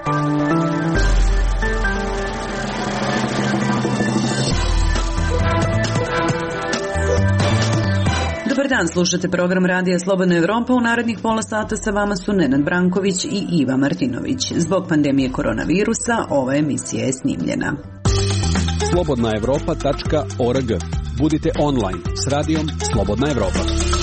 Dobar dan, slušate program Radija Slobodna Evropa. U narednih pola sata sa vama su Nenad Branković i Iva Martinović. Zbog pandemije koronavirusa ova emisija je snimljena. slobodnaevropa.org. Budite online s radijom Slobodna Evropa.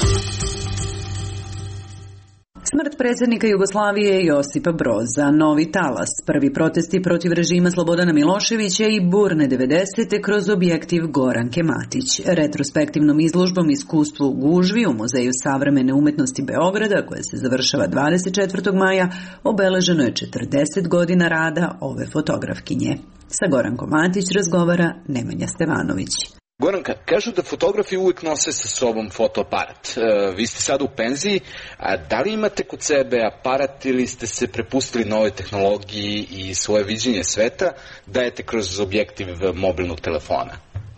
Smrt predsjednika Jugoslavije Josipa Broza, novi talas, prvi protesti protiv režima Slobodana Miloševića i burne 90. kroz objektiv Goranke Matić. Retrospektivnom izložbom Iskustvo u gužvi u Muzeju savremene umetnosti Beograda, koja se završava 24. maja, obeleženo je 40 godina rada ove fotografkinje. Sa Gorankom Matić razgovara Nemanja Stevanović. Goranka, kažu da fotografi uvijek nose sa sobom fotoaparat. Vi ste sad u penziji, a da li imate kod sebe aparat ili ste se prepustili nove tehnologiji i svoje viđenje sveta dajete kroz objektiv mobilnog telefona?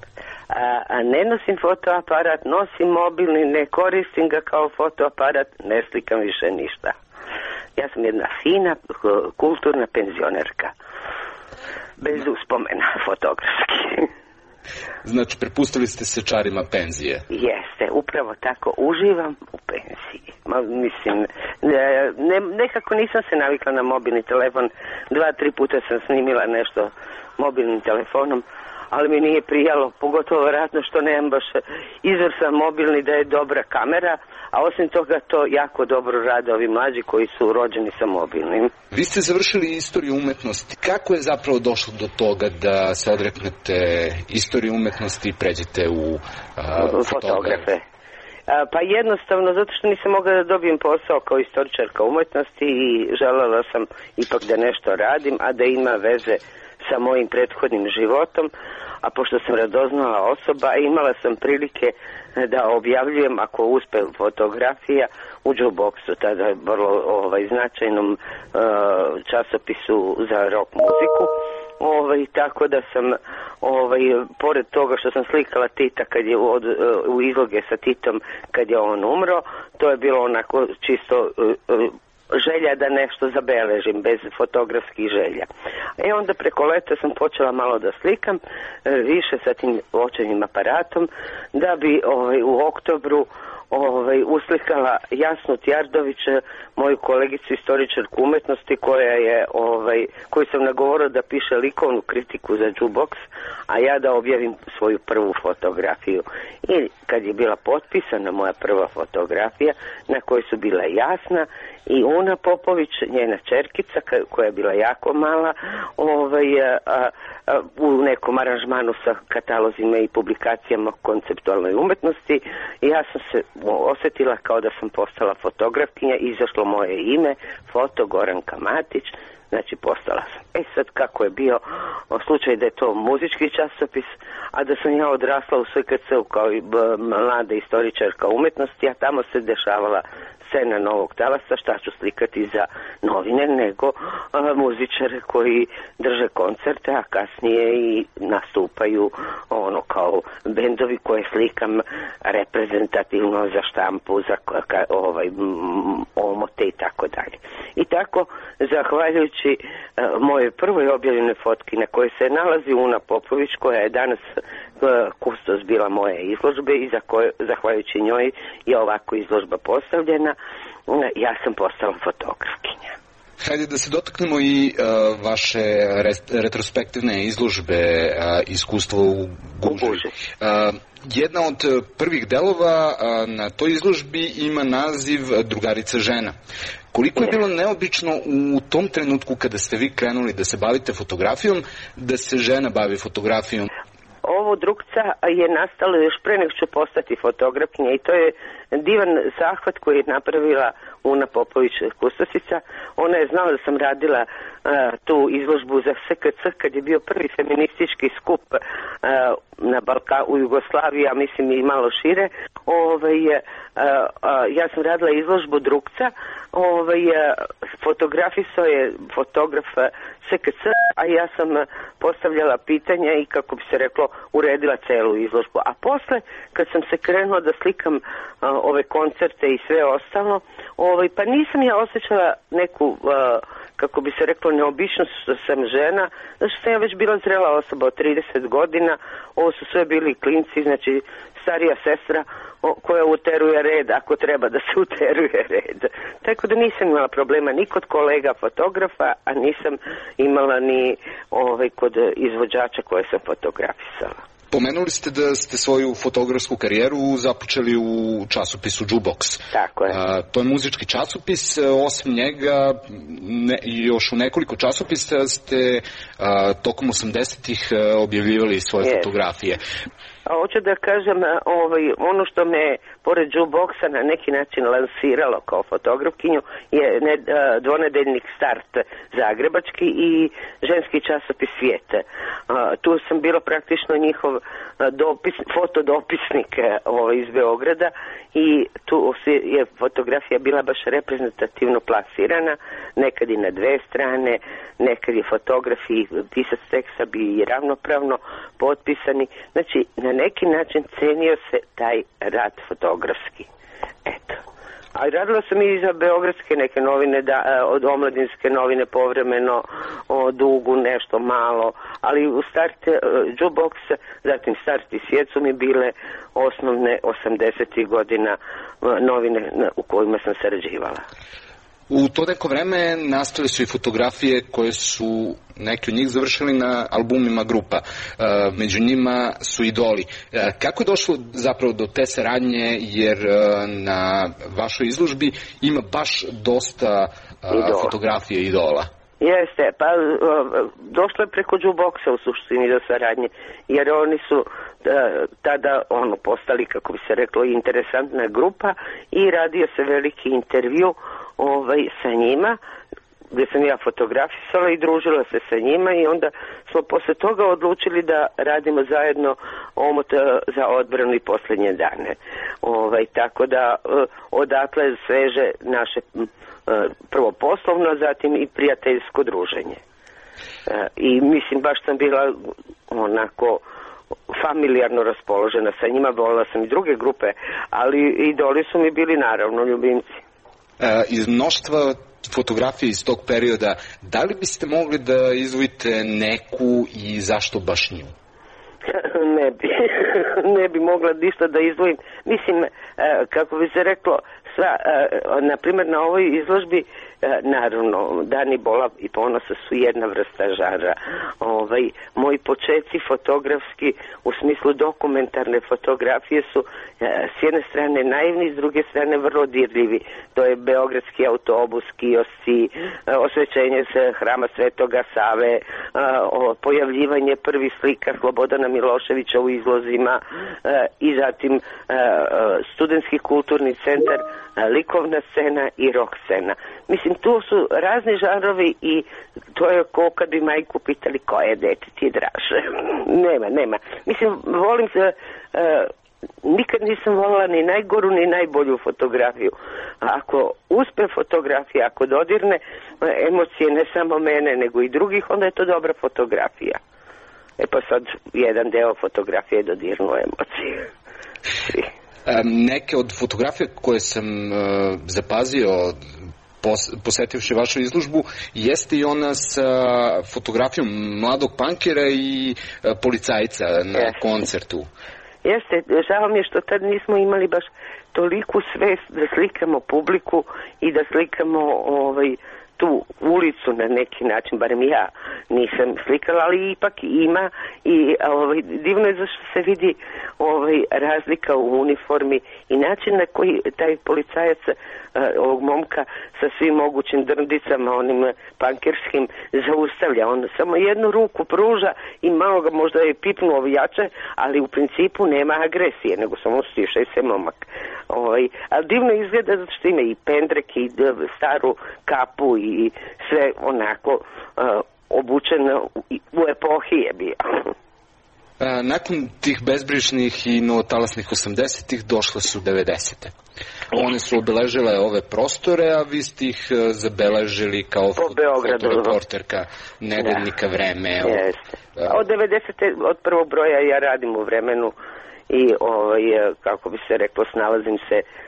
Ne nosim fotoaparat, nosim mobilni, ne koristim ga kao fotoaparat, ne slikam više ništa. Ja sam jedna fina, kulturna penzionerka. Bez uspomena fotografski. Znači, prepustili ste se čarima penzije? Jeste, upravo tako. Uživam u penziji. Mislim, nekako nisam se navikla na mobilni telefon. 2-3 puta sam snimila nešto mobilnim telefonom, ali mi nije prijalo, pogotovo vjerojatno što nemam baš izvrstan mobilni da je dobra kamera, a osim toga to jako dobro rade ovi mlađi koji su rođeni sa mobilnim. Vi ste završili istoriju umetnosti. Kako je zapravo došlo do toga da se odreknete istorije umetnosti i pređete u fotografe? Pa jednostavno, zato što nisam mogla da dobijem posao kao istoričarka umetnosti i želela sam ipak da nešto radim, a da ima veze sa mojim prethodnim životom, a pošto sam radoznala osoba, imala sam prilike da objavljujem, ako uspe, fotografija u Jukeboxu, tada vrlo značajnom časopisu za rock muziku. Tako da sam, pored toga što sam slikala Tita kad je u izloge sa Titom kad je on umro, to je bilo onako čisto želja da nešto zabeležim, bez fotografskih želja. Onda preko leta sam počela malo da slikam, više sa tim očevim aparatom, da bi u oktobru uslikala Jasnu Tjardović, moju kolegicu istoričarku umetnosti, koju sam nagovorila da piše likovnu kritiku za Jukebox, a ja da objavim svoju prvu fotografiju. I kad je bila potpisana moja prva fotografija, na kojoj su bila Jasna i Una Popović, njena ćerkica, koja je bila jako mala, u nekom aranžmanu sa katalozima i publikacijama konceptualnoj umetnosti, i ja sam se osjetila kao da sam postala fotografkinja, izašlo moje ime, foto Goranka Matić, znači postala sam. Sad kako je bio slučaj da je to muzički časopis, a da sam ja odrasla u SKC-u kao i mlada istoričarka umetnosti, a tamo se dešavala scena novog talasa, šta ću slikati za novine, nego muzičare koji drže koncerte, a kasnije i nastupaju kao bendovi koje slikam reprezentativno za štampu, za omote i tako dalje. I tako, zahvaljujući moje prvoj objavljenoj fotki na kojoj se nalazi Una Popović, koja je danas kustos bila moje izložbe i zahvaljujući njoj je ovako izložba postavljena, ja sam postala fotografkinja. Hajde da se dotaknemo i vaše retrospektivne izložbe Iskustvo u gužvi. Jedna od prvih delova na toj izložbi ima naziv Drugarica žena. Koliko je bilo neobično u tom trenutku kada ste vi krenuli da se bavite fotografijom, da se žena bavi fotografijom? Ovo Drugca je nastalo još pre nego ću postati fotografkinja i to je divan zahvat koji je napravila Una Popović kustosica. Ona je znala da sam radila tu izložbu za SKC kad je bio prvi feministički skup na Balkanu, u Jugoslaviji, a mislim i malo šire. Ja sam radila izložbu Drugca, fotografisao je fotograf SKC, a ja sam postavljala pitanja i, kako bi se reklo, uredila celu izložbu. A posle, kad sam se krenula da slikam ove koncerte i sve ostalo, pa nisam ja osjećala neku kako bi se reklo, neobično što sam žena, zato što sam ja već bila zrela osoba od 30 godina, ovo su sve bili klinci, znači starija sestra koja uteruje red ako treba da se uteruje red. Tako da nisam imala problema ni kod kolega fotografa, a nisam imala ni kod izvođača koje sam fotografisala. Pomenuli ste da ste svoju fotografsku karijeru započeli u časopisu Jukebox. Tako je. To je muzički časopis, osim njega još u nekoliko časopisa ste tokom 80-ih objavljivali svoje fotografije. A hoću da kažem, ono što me pored Jukeboxa na neki način lansiralo kao fotografkinju je dvonedeljnik Start zagrebački i ženski časopis Svijet. Tu sam bila praktično njihov fotodopisnik iz Beograda i tu je fotografija bila baš reprezentativno plasirana, nekad i na dve strane, nekad je fotograf i pisac teksta bi i ravnopravno potpisani. Znači, na neki način cenio se taj rad fotografski. Eto. A radila sam i za beogradske neke novine, od omladinske novine povremeno, o Dugu nešto malo, ali u Start Jukebox, zatim Start i Svijet su mi bile osnovne 80-ih godina novine u kojima sam sarađivala. U to neko vreme nastale su i fotografije koje su neki od njih završili na albumima grupa. Među njima su Idoli. Kako je došlo zapravo do te saradnje, jer na vašoj izložbi ima baš dosta fotografije Idola? Jeste, pa došlo je preko Jukeboxa u suštini do saradnje, jer oni su tada postali, kako bi se reklo, interesantna grupa i radio se veliki intervju sa njima, gdje sam ja fotografisala i družila se sa njima i onda smo posle toga odlučili da radimo zajedno omot za odbranu i posljednje dane. Tako da odatle sveže naše prvo poslovno, zatim i prijateljsko druženje. I mislim, baš sam bila onako familijarno raspoložena sa njima, volila sam i druge grupe, ali Idoli su mi bili naravno ljubimci. Iz mnoštva fotografije iz tog perioda, da li biste mogli da izdvojite neku i zašto baš nju? Ne bi mogla ništa da izdvojim. Mislim, kako bi se reklo, na primjer na ovoj izložbi, naravno, Dani Bola i Ponosa su jedna vrsta žara. Moji početci fotografski u smislu dokumentarne fotografije su s jedne strane naivni, s druge strane vrlo dirljivi. To je beogradski autobus, kiosci, osvećenje hrama Svetoga Save, pojavljivanje prvih slika Slobodana Miloševića u izlozima i zatim studentski kulturni centar, likovna scena i rock scena. Mislim, tu su razni žanrovi i to je ko kad bi majku pitali koje dete ti draže. Nema. Mislim, volim se, nikad nisam volila ni najgoru ni najbolju fotografiju. Ako uspe fotografija, ako dodirne emocije ne samo mene nego i drugih, onda je to dobra fotografija. Pa sad jedan deo fotografije dodirnuo emocije. Neke od fotografija koje sam zapazio posetivši vašu izložbu jeste i ona sa fotografijom mladog pankera i policajca na koncertu. Jeste, žao mi je što tad nismo imali baš toliku svest da slikamo publiku i da slikamo tu ulicu na neki način, barem ja nisam slikala, ali ipak ima i divno je zašto se vidi razlika u uniformi i način na koji taj policajac ovog momka sa svim mogućim drndicama, onim pankerskim, zaustavlja. On samo jednu ruku pruža i malo ga možda je pipnuo jače, ali u principu nema agresije, nego samo stiša se momak. Ali divno izgleda zato što ima i pendrek i staru kapu i sve onako obučeno u epohi je bio. Nakon tih bezbrižnih i novotalasnih 80-ih došle su 90-te. One su obeležile ove prostore, a vi ste ih zabeležili kao fotoreporterka Nedeljnika Vreme. Od 90. od prvog broja ja radim u Vremenu i kako bi se reklo, snalazim se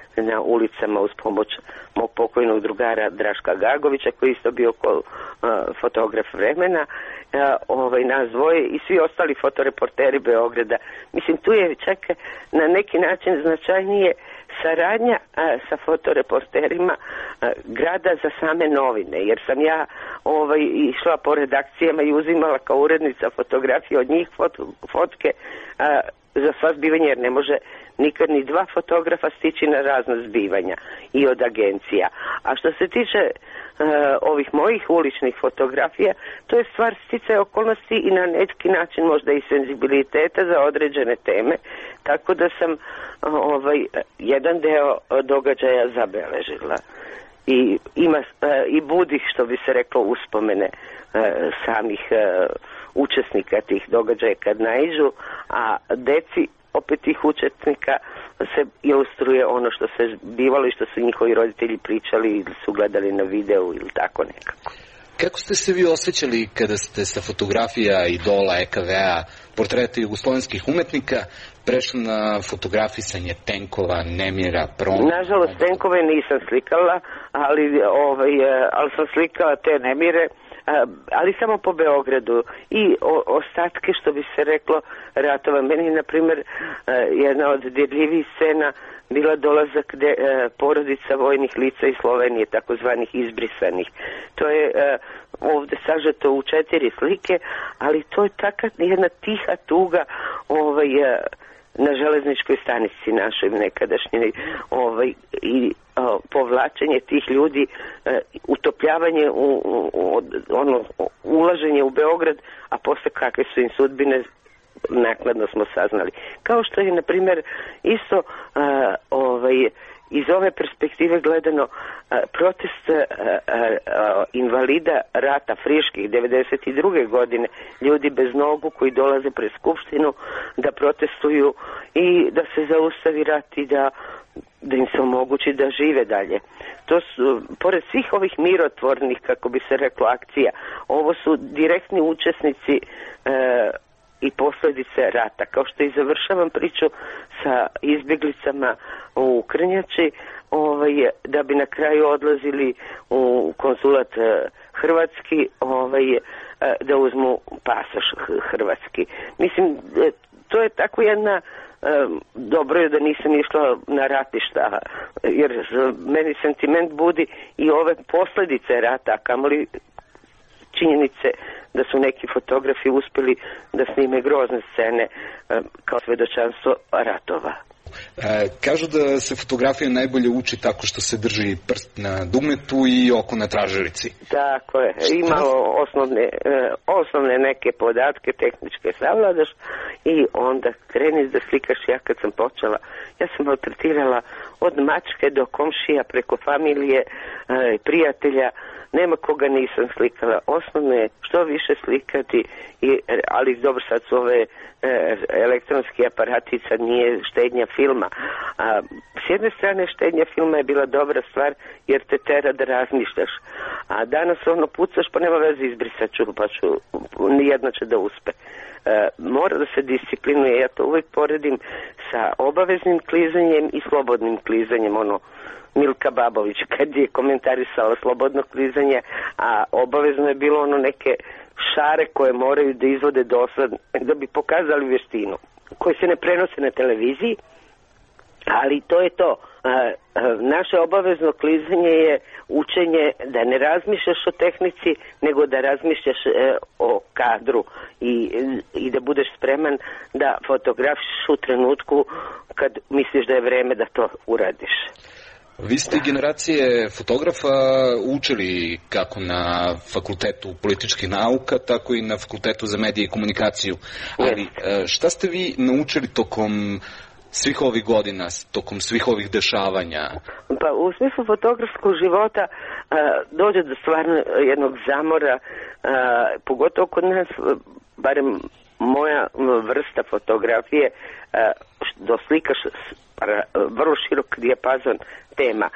na ulicama uz pomoć mog pokojnog drugara Draška Gagovića, koji je isto bio fotograf vremena, nas dvoje i svi ostali fotoreporteri Beograda. Mislim, tu je čak na neki način značajnije saradnja sa fotoreporterima grada za same novine, jer sam ja išla po redakcijama i uzimala kao urednica fotografije od njih fotke za sva zbivanja, jer ne može nikad ni dva fotografa stići na razna zbivanja i od agencija. A što se tiče ovih mojih uličnih fotografija, to je stvar sticaja okolnosti i na neki način možda i senzibiliteta za određene teme, tako da sam jedan deo događaja zabeležila. I ima i budi, što bi se reklo, uspomene samih učesnika tih događaja kad naiđu, a deci opet tih učesnika se ilustruje ono što se bivalo i što su njihovi roditelji pričali ili su gledali na videu ili tako nekako. Kako ste se vi osjećali kada ste sa fotografija idola EKV-a, portreta jugoslovenskih umetnika, prešli na fotografisanje tenkova, nemira, prometa? Nažalost, tenkove nisam slikala, ali sam slikala te nemire, ali samo po Beogradu i ostatke, što bi se reklo, ratova. Meni, na primjer, jedna od dirljivih scena bila dolazak porodica vojnih lica iz Slovenije, takozvanih izbrisanih. To je ovde sažeto u 4 slike, ali to je taka jedna tiha tuga na železničkoj stanici našoj nekadašnjoj i povlačenje tih ljudi, utopljavanje ulaženje u Beograd, a posle kakve su im sudbine naknadno smo saznali. Kao što je, na primjer, isto iz ove perspektive gledano protest invalida rata friških 92. godine, ljudi bez nogu koji dolaze pred Skupštinu da protestuju i da se zaustavi rat i da im se omogući da žive dalje. To su, pored svih ovih mirotvornih, kako bi se reklo, akcija, ovo su direktni učesnici i posljedice rata. Kao što i završavam priču sa izbjeglicama u Krnjači, da bi na kraju odlazili u konzulat hrvatski, da uzmu pasoš hrvatski. Mislim, to je tako jedna, dobro je da nisam išla na ratišta, jer meni sentiment budi i ove posljedice rata, kamoli činjenice da su neki fotografi uspjeli da snime grozne scene kao svedočanstvo ratova. Kažu da se fotografija najbolje uči tako što se drži prst na dugmetu i oko na tražarici. Tako je. Imalo osnovne neke podatke, tehničke savladaš i onda kreniš da slikaš. Ja kad sam počela, ja sam maltretirala od mačke do komšija, preko familije, prijatelja. Nema koga nisam slikala. Osnovno je što više slikati, ali dobro, sad su ove elektronski aparati, sad nije štednja filma. S jedne strane štednja filma je bila dobra stvar jer te tera da razmišljaš. A danas pucaš pa nema veze, izbrisat ću, pa ću, nijedno će da uspe. Mora da se disciplinuje. Ja to uvijek poredim sa obaveznim klizanjem i slobodnim klizanjem. Milka Babović kad je komentarisala slobodno klizanje, a obavezno je bilo neke šare koje moraju da izvode dosad da bi pokazali vještinu, koje se ne prenose na televiziji, ali to je to. Naše obavezno klizanje je učenje da ne razmišljaš o tehnici, nego da razmišljaš o kadru i da budeš spreman da fotografiš u trenutku kad misliš da je vreme da to uradiš. Vi ste generacije fotografa učili kako na fakultetu političkih nauka, tako i na fakultetu za medije i komunikaciju. Ali šta ste vi naučili tokom svih ovih godina, tokom svih ovih dešavanja? Pa u smislu fotografskog života dođe do stvarno jednog zamora, pogotovo kod nas, barem moja vrsta fotografije, doslikaš vrlo širok dijapazon tema,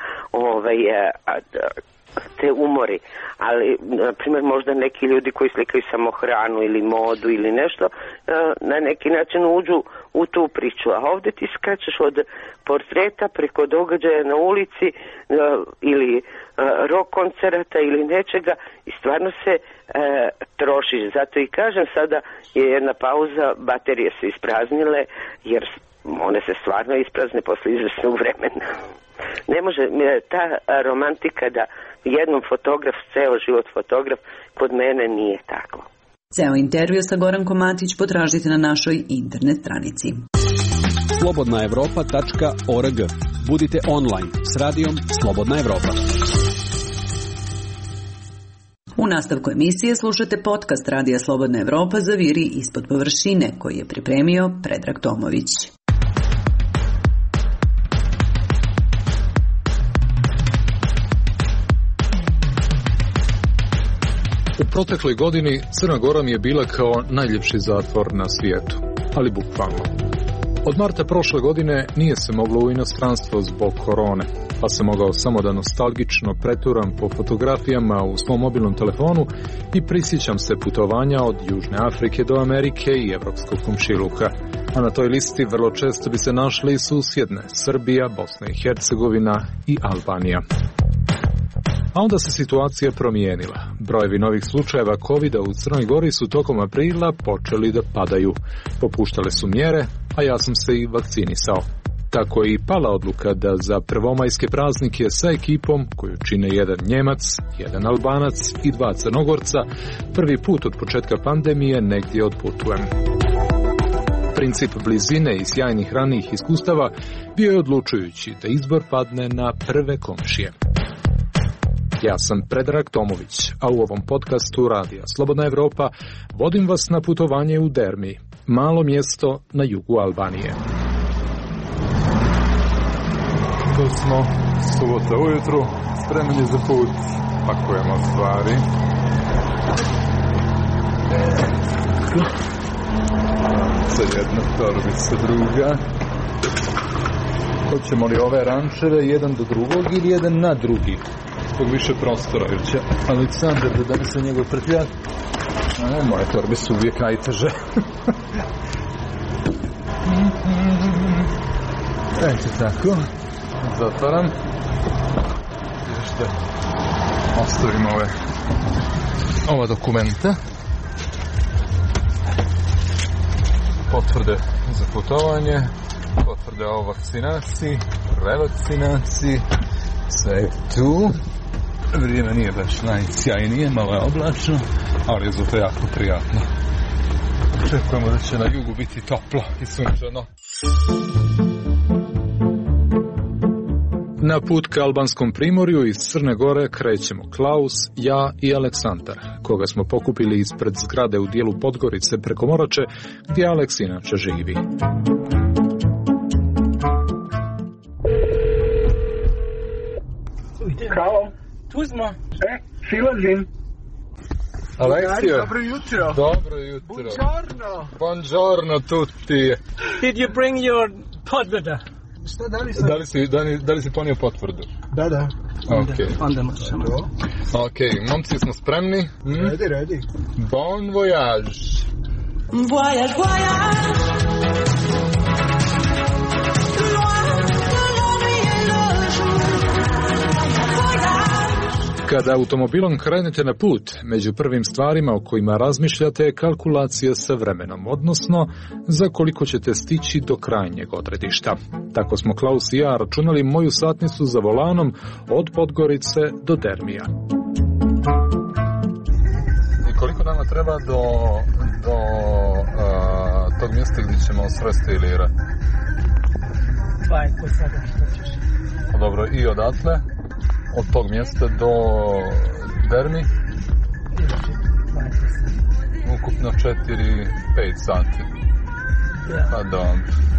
te umori, ali na primjer možda neki ljudi koji slikaju samo hranu ili modu ili nešto, na neki način uđu u tu priču, a ovdje ti skačeš od portreta preko događaja na ulici ili rock koncerata ili nečega i stvarno se trošiš. Zato i kažem, sada je jedna pauza, baterije se ispraznile jer one se stvarno isprazne posle izvesnog vremena. Ne može ta romantika da jednom fotograf, ceo život fotograf, kod mene nije tako. Ceo intervju sa Gorankom Matić potražite na našoj internet stranici. slobodnaevropa.org. Budite online s radijom Slobodna Evropa. U nastavku emisije slušate podcast Radija Slobodna Evropa Zaviri ispod površine, koji je pripremio Predrag Tomović. U protekloj godini Crna Gora mi je bila kao najljepši zatvor na svijetu, ali bukvalno. Od marta prošle godine nije se moglo u inostranstvo zbog korone, pa sam mogao samo da nostalgično preturam po fotografijama u svom mobilnom telefonu i prisjećam se putovanja od Južne Afrike do Amerike i evropskog komšiluka. A na toj listi vrlo često bi se našli i susjedne Srbija, Bosna i Hercegovina i Albanija. A onda se situacija promijenila. Brojevi novih slučajeva COVID-a u Crnoj Gori su tokom aprila počeli da padaju. Popuštale su mjere, a ja sam se i vakcinisao. Tako je i pala odluka da za prvomajske praznike sa ekipom, koju čine jedan Njemac, jedan Albanac i 2 Crnogorca, prvi put od početka pandemije negdje odputujem. Princip blizine i sjajnih ranijih iskustava bio je odlučujući da izbor padne na prve komšije. Ja sam Predrag Tomović, a u ovom podcastu Radija Slobodna Evropa vodim vas na putovanje u Dermi, malo mjesto na jugu Albanije. Tu smo, subota ujutru, spremni za put, pakujemo stvari. Sa jedna torbica druga. Hoćemo li ove rančeve jedan do drugog ili jedan na drugi? Zbog više prostora, jer će Aleksandar da bi se njegov prtljak. Moje torbe su uvijek najteže. Eto tako. Zatvaram. Još da ostavim ova dokumenta. Potvrde za putovanje, potvrde o vakcinaciji, revakcinaciji, sve je tu. Vrijeme nije baš najsjajnije, malo je oblačno, ali je zato jako prijatno. Očekujemo da će na jugu biti toplo i sunčano. Na put ka albanskom primorju iz Crne Gore krećemo Klaus, ja i Aleksandar, koga smo pokupili ispred zgrade u dijelu Podgorice preko Morače, gdje Aleks inače živi. Kao? Tu smo. Silazim. Alexio. Dobro jutro. Dobro jutro. Buongiorno. Buongiorno tutti. Did you bring your potvrda? Šta, Da li si ponio potvrdu? Da. Onda možemo. Ok, momci smo spremni? Ready. Bon voyage. Voyage. Kada automobilom krenete na put, među prvim stvarima o kojima razmišljate je kalkulacija sa vremenom, odnosno za koliko ćete stići do krajnjeg odredišta. Tako smo Klaus i ja računali moju satnicu za volanom od Podgorice do Dermija. I koliko nama treba do tog mjesta gdje ćemo sresti Ilira? Kod sada što ćeš? Dobro, i odatle? Od tog mjesta do Dermi? Ukupno 4-5 sati. Pa dobro.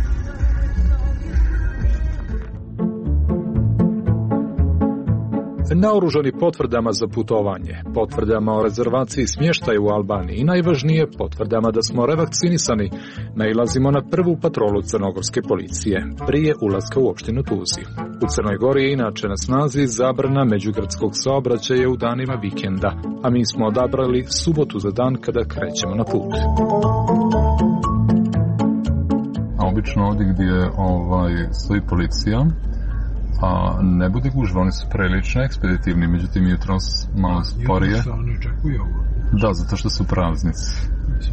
Naoružani potvrdama za putovanje, potvrdama o rezervaciji smještaja u Albaniji i najvažnije potvrdama da smo revakcinisani, nailazimo na prvu patrolu crnogorske policije prije ulaska u opštinu Tuziju. U Crnoj Gori je inače na snazi zabrana međugradskog saobraćaja u danima vikenda, a mi smo odabrali subotu za dan kada krećemo na put. obično ovdje gdje stoji policija, a ne bude gužva, oni su prilično ekspeditivni, međutim jutros malo sporije. Oni očekuju ovo. Da, zato što su praznici.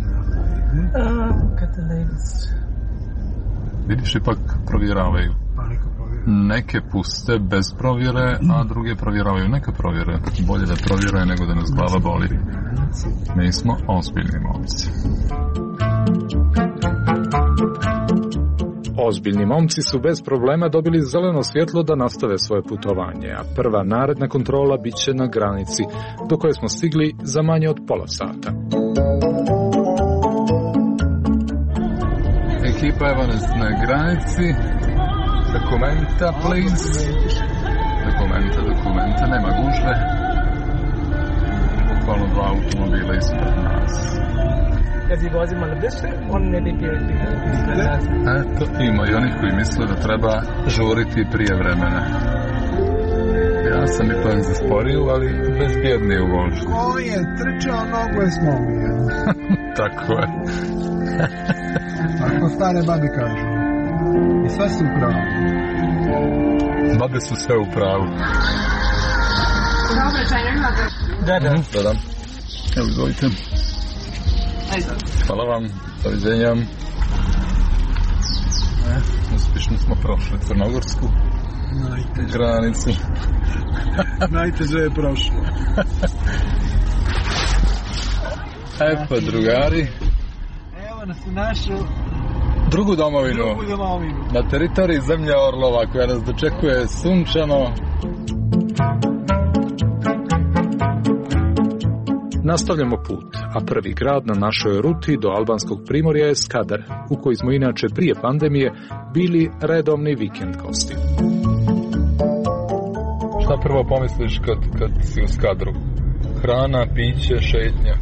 Vidiš, ipak provjeravaju. Neke puste bez provjere, a druge provjeravaju neke provjere. Bolje da provjere nego da nas glava boli. Mi smo ozbiljni momci. Ozbiljni momci su bez problema dobili zeleno svjetlo da nastave svoje putovanje, a prva naredna kontrola bit će na granici, do koje smo stigli za manje od pola sata. Ekipa evo nas na granici. Dokumenta, please. Dokumenta, nema gužve. Bukvalno 2 automobila ispred nas. Kad je vozimo na biste, on ne bi bio Eto, ima i onih koji misle da treba žuriti prije vremena. Ja sam ipak zasporio, ali bezbjednije u vožnju. Ko je trčao, nogu je slomio. Tako je. Tako stare babi kažu. I sve su u pravu. Babe su sve u pravu. Dobro, čaj, Da. Evo, izvolite. Hvala vam. Doviđenja. Uspješno smo prošli crnogorsku granicu. Najteže je prošlo. Pa drugari. Evo nas u našu drugu domovinu. Na teritoriji zemlje Orlova koja nas dočekuje sunčano. Nastavljamo put, a prvi grad na našoj ruti do albanskog primorja je Skadar, u koji smo inače prije pandemije bili redovni vikend gosti. Šta prvo pomisliš kad si u Skadru? Hrana, piće, šetnja?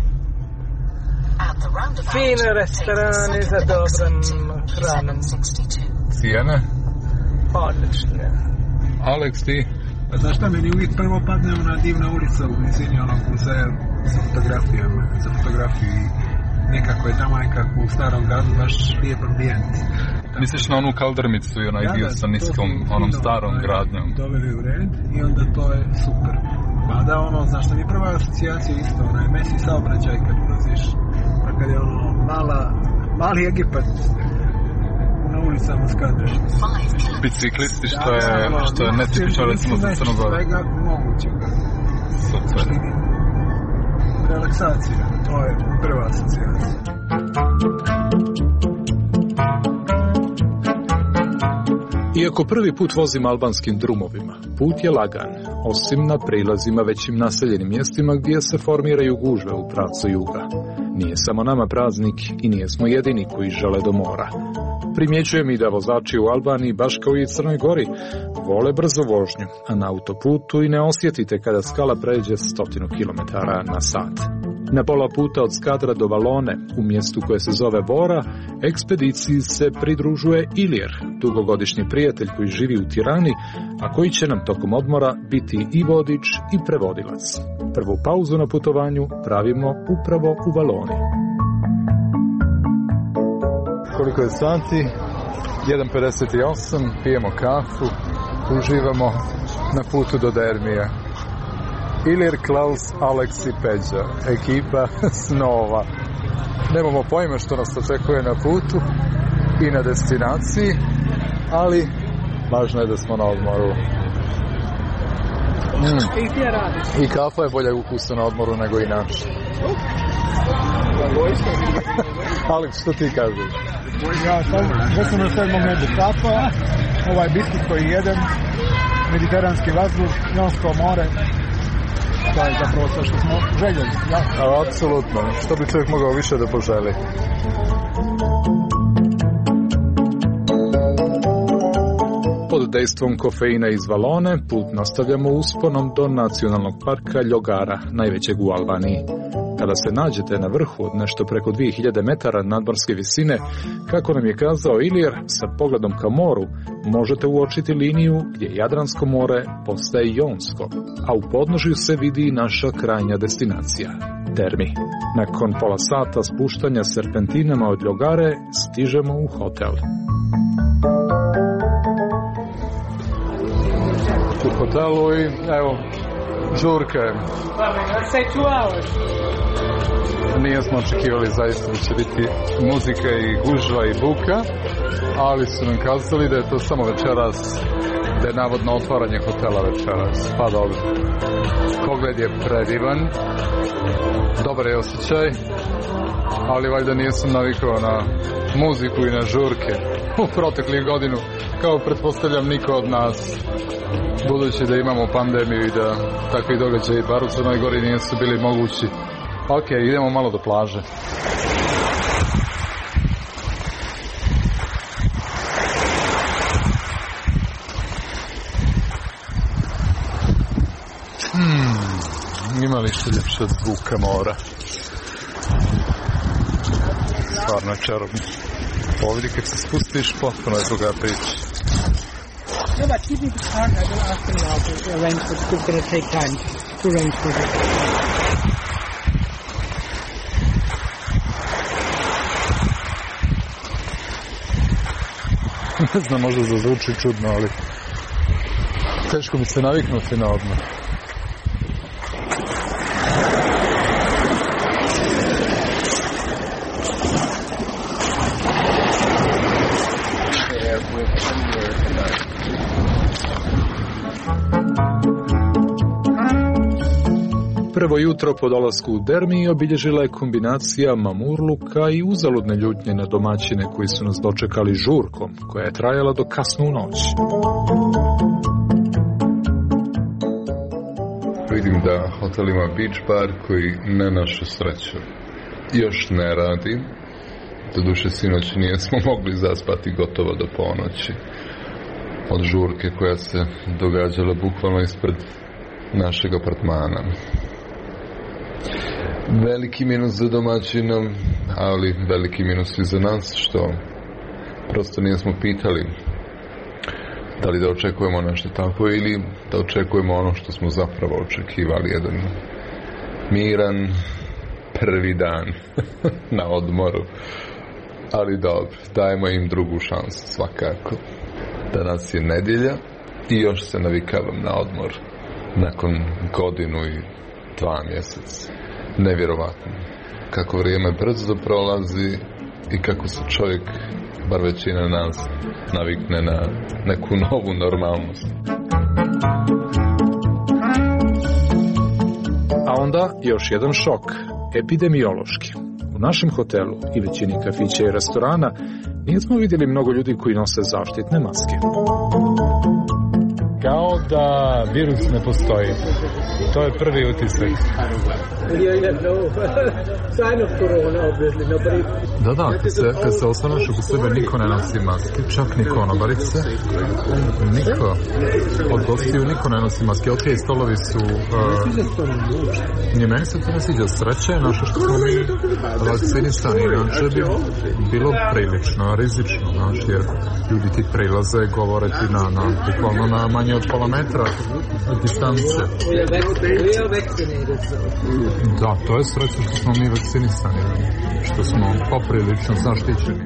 Fine restorane za dobrom hranom. Cijene? Odlične. Alex, ti? Znaš šta, meni uvijek prvo padne ona divna ulica u blizini onog muzeja za fotografiju i nekako je tamo nekako u starom gradu baš lijep ambijent. Misliš na onu Kaldrmicu i onaj dio sa niskom, onom starom gradnjom? Doveli u red i onda to je super. Mada znaš šta mi je prva asocijacija isto, onaj mesi saobraćaj kad ulaziš, pa kad je mali Egipat na ulicama Skadra. Biciklisti što je netipično recimo za Crnogore. Svega mogućega. Super. Relaksacija, to je prva asocijacija. Iako prvi put vozim albanskim drumovima, put je lagan, osim na prilazima većim naseljenim mjestima gdje se formiraju gužve u pravcu juga. Nije samo nama praznik i nije smo jedini koji žele do mora. Primjećujem i da vozači u Albaniji, baš kao i Crnoj Gori, vole brzo vožnju, a na autoputu i ne osjetite kada skala pređe 100 km/h. Na pola puta od Skadra do Valone, u mjestu koje se zove Vora, ekspediciji se pridružuje Ilir, dugogodišnji prijatelj koji živi u Tirani, a koji će nam tokom odmora biti i vodič i prevodilac. Prvu pauzu na putovanju pravimo upravo u Valoni. Koliko je sati? 1:58, pijemo kafu, uživamo na putu do Dermija. Ilir, Klaus, Alex i Peđa, ekipa snova. Nemamo pojma što nas očekuje na putu i na destinaciji, ali važno je da smo na odmoru. I kafa je bolja ukusa na odmoru nego inače. Alex, što ti kažeš? Ja sam na 7. redu kafa, ovaj biskit koji jedem, mediteranski vazduh, Jonsko more. To je zapravo sve što smo željeli. Ja? Apsolutno. Što bi čovjek mogao više da poželi? Pod dejstvom kofeina iz Valone put nastavljamo usponom do nacionalnog parka Ljogara, najvećeg u Albaniji. Kada se nađete na vrhu od nešto preko 2000 metara nadmorske visine, kako nam je kazao Ilir, sa pogledom ka moru, možete uočiti liniju gdje Jadransko more postaje Jonsko, a u podnožju se vidi naša krajnja destinacija, Termi. Nakon pola sata spuštanja serpentinama od Ljogare, stižemo u hotel. U hotelu i evo, žurka je. Nismo očekivali zaista da će biti muzika i gužva i buka, ali su nam kazali da je to samo večeras, da je navodno otvaranje hotela večeras. Pa dobro. Pogled je predivan, dobar je osjećaj, ali valjda nisam navikao na muziku i na žurke u proteklih godinu, kao pretpostavljam niko od nas, budući da imamo pandemiju i da takvi događaji bar u Crnoj Gori nisu bili mogući. Ok, idemo malo do plaže. Ima li što ljepše od zvuka mora? Stvarno je čarobno. Ovdje kad se spustiš, potpuno je druga priča. No, but keep me the card. I will ask them now to arrange, but it's going to take time to arrange for this. Ne znam, možda zazvuči čudno, ali teško mi se naviknuti na odmah. Prvo jutro po dolasku u Dermi obilježila je kombinacija mamurluka i uzaludne ljutnje na domaćine koji su nas dočekali žurkom, koja je trajala do kasno u noć. Vidim da hotel ima beach bar koji na našu sreću još ne radi. Doduše sinoć nismo mogli zaspati gotovo do ponoći od žurke koja se događala bukvalno ispred našeg apartmana. Veliki minus za domaćinom, ali veliki minus i za nas, što prosto nismo pitali da li da očekujemo nešto tako ili da očekujemo ono što smo zapravo očekivali, jedan miran prvi dan na odmoru. Ali dobro, dajemo im drugu šansu svakako. Danas je nedjelja i još se navikavam na odmor nakon godinu i 2 mjeseca. Nevjerovatno. Kako vrijeme brzo prolazi i kako se čovjek, bar većina nas, navikne na neku novu normalnost. A onda još jedan šok, epidemiološki. U našem hotelu i većini kafića i restorana nismo vidjeli mnogo ljudi koji nose zaštitne maske. Kao da virus ne postoji. To je prvi utisak. Da, kad se ostaneš oko sebe, niko ne nosi maske, čak ni konobarice. Niko. Od gostiju niko ne nosi maske. Ok, stolovi su... Nije meni se to ne sviđa. Sreće je naše što smo mi vakcinisani. Inače bi bilo prilično rizično, znaš, jer ljudi ti prilaze govoriti bukvalno na manje od pola metra distance. Da, to je sreća što smo mi vakcinisani, što smo poprilično zaštićeni.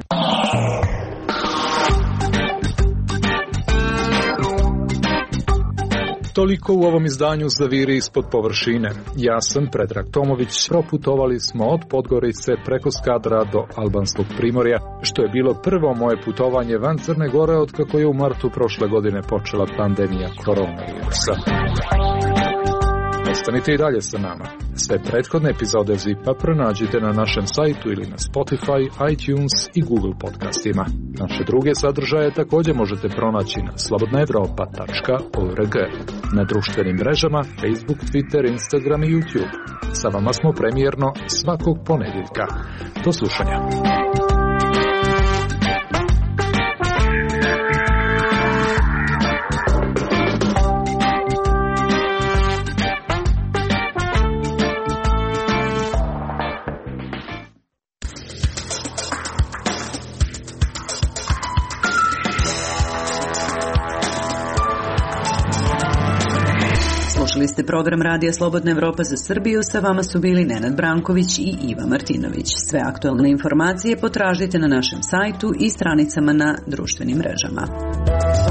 Toliko u ovom izdanju Zaviri ispod površine. Ja sam Predrag Tomović. Proputovali smo od Podgorice preko Skadra do Albanskog Primorja, što je bilo prvo moje putovanje van Crne Gore otkako je u martu prošle godine počela pandemija koronavirusa. Ostanite i dalje sa nama. Sve prethodne epizode Zipa pronađite na našem sajtu ili na Spotify, iTunes i Google podcastima. Naše druge sadržaje također možete pronaći na slobodnaevropa.org, na društvenim mrežama Facebook, Twitter, Instagram i YouTube. Sa vama smo premijerno svakog ponedjeljka. Do slušanja. ste program Radija Slobodna Evropa za Srbiju, sa vama su bili Nenad Branković i Iva Martinović. Sve aktualne informacije potražite na našem sajtu i stranicama na društvenim mrežama.